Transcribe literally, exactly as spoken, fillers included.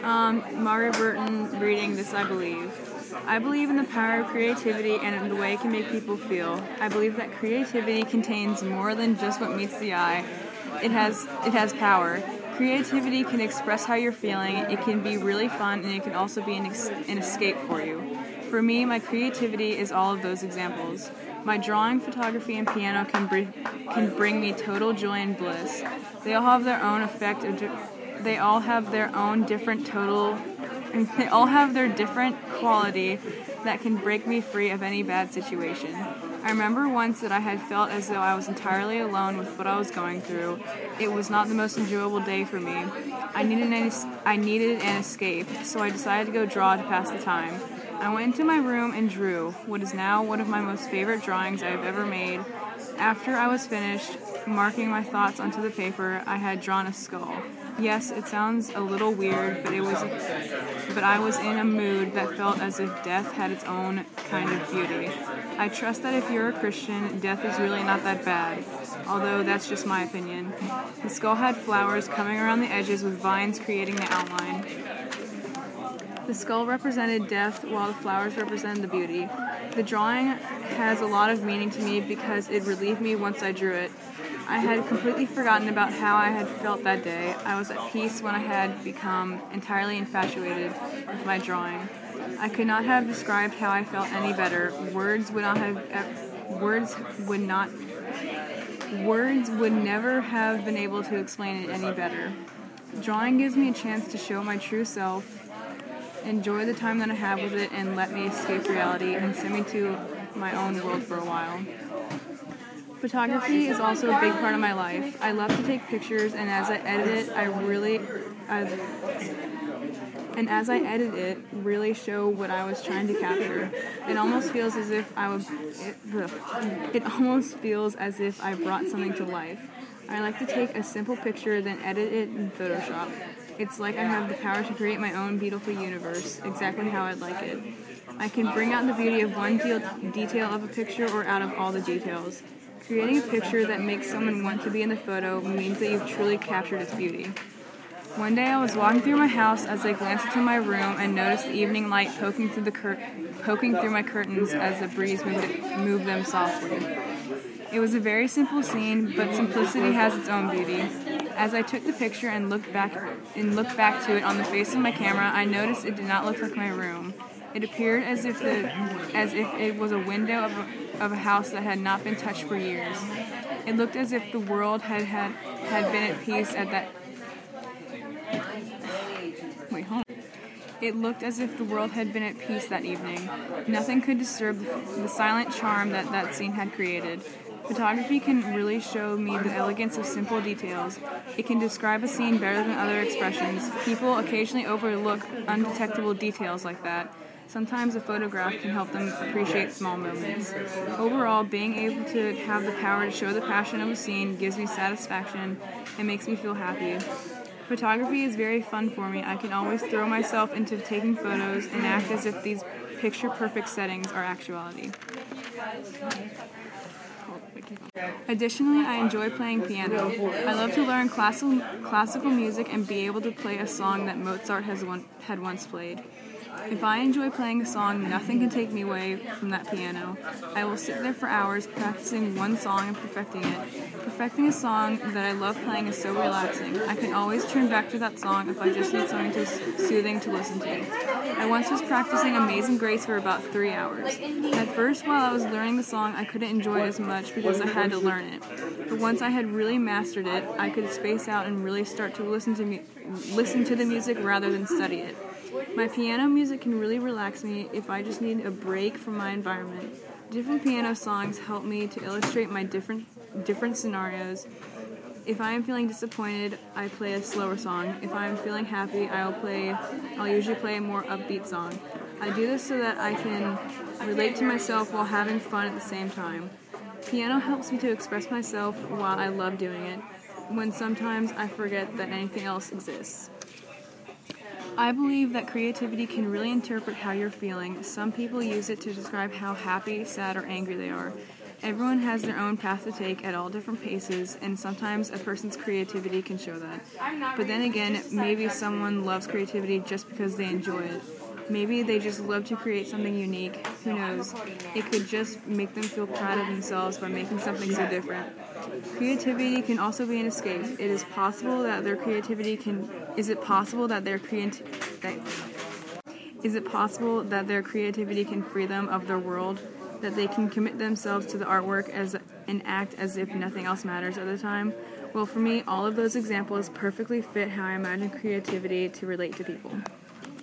Um, Mario Burton reading This I Believe. I believe in the power of creativity and in the way it can make people feel. I believe that creativity contains more than just what meets the eye. It has it has power. Creativity can express how you're feeling. It can be really fun, and it can also be an, ex- an escape for you. For me, my creativity is all of those examples. My drawing, photography, and piano can bring can bring me total joy and bliss. They all have their own effect. Of di- they all have their own different total. They all have their different quality that can break me free of any bad situation. I remember once that I had felt as though I was entirely alone with what I was going through. It was not the most enjoyable day for me. I needed an, I needed an escape, so I decided to go draw to pass the time. I went into my room and drew what is now one of my most favorite drawings I have ever made. After I was finished marking my thoughts onto the paper, I had drawn a skull. Yes, it sounds a little weird, but it was, but I was in a mood that felt as if death had its own kind of beauty. I trust that if you're a Christian, death is really not that bad, although that's just my opinion. The skull had flowers coming around the edges with vines creating the outline. The skull represented death, while the flowers represented the beauty. The drawing has a lot of meaning to me because it relieved me once I drew it. I had completely forgotten about how I had felt that day. I was at peace when I had become entirely infatuated with my drawing. I could not have described how I felt any better. Words would not have, words would not, words would never have been able to explain it any better. Drawing gives me a chance to show my true self, enjoy the time that I have with it, and let me escape reality and send me to my own world for a while. Photography is also a big part of my life. I love to take pictures, and as I edit it, I really, I, and as I edit it, really show what I was trying to capture. It almost feels as if I was, it, it almost feels as if I brought something to life. I like to take a simple picture, then edit it in Photoshop. It's like I have the power to create my own beautiful universe, exactly how I'd like it. I can bring out the beauty of one de- detail of a picture or out of all the details. Creating a picture that makes someone want to be in the photo means that you've truly captured its beauty. One day I was walking through my house as I glanced into my room and noticed the evening light poking through the cur- poking through my curtains as the breeze moved, it, moved them softly. It was a very simple scene, but simplicity has its own beauty. As I took the picture and looked back and looked back to it on the face of my camera, I noticed it did not look like my room. It appeared as if the as if it was a window of a, of a house that had not been touched for years. It looked as if the world had had, had been at peace at that. Wait, hold on. It looked as if the world had been at peace that evening. Nothing could disturb the, the silent charm that that scene had created. Photography can really show me the elegance of simple details. It can describe a scene better than other expressions. People occasionally overlook undetectable details like that. Sometimes a photograph can help them appreciate small moments. Overall, being able to have the power to show the passion of a scene gives me satisfaction and makes me feel happy. Photography is very fun for me. I can always throw myself into taking photos and act as if these picture-perfect settings are actuality. Additionally, I enjoy playing piano. I love to learn classical classical music and be able to play a song that Mozart has one, had once played. If I enjoy playing a song, nothing can take me away from that piano. I will sit there for hours practicing one song and perfecting it. Perfecting a song that I love playing is so relaxing. I can always turn back to that song if I just need something to, soothing to listen to. I once was practicing Amazing Grace for about three hours. At first, while I was learning the song, I couldn't enjoy it as much because I had to learn it. But once I had really mastered it, I could space out and really start to listen to mu- listen to the music rather than study it. My piano music can really relax me if I just need a break from my environment. Different piano songs help me to illustrate my different different scenarios. If I am feeling disappointed, I play a slower song. If I am feeling happy, I'll play I'll usually play a more upbeat song. I do this so that I can relate to myself while having fun at the same time. Piano helps me to express myself while I love doing it, when sometimes I forget that anything else exists. I believe that creativity can really interpret how you're feeling. Some people use it to describe how happy, sad, or angry they are. Everyone has their own path to take at all different paces, and sometimes a person's creativity can show that. But then again, maybe someone loves creativity just because they enjoy it. Maybe they just love to create something unique. Who knows? It could just make them feel proud of themselves by making something so different. Creativity can also be an escape. It is possible that their creativity can is it possible that their creat that is it possible that their creativity can free them of their world, that they can commit themselves to the artwork as an act as if nothing else matters at the time? Well, for me, all of those examples perfectly fit how I imagine creativity to relate to people.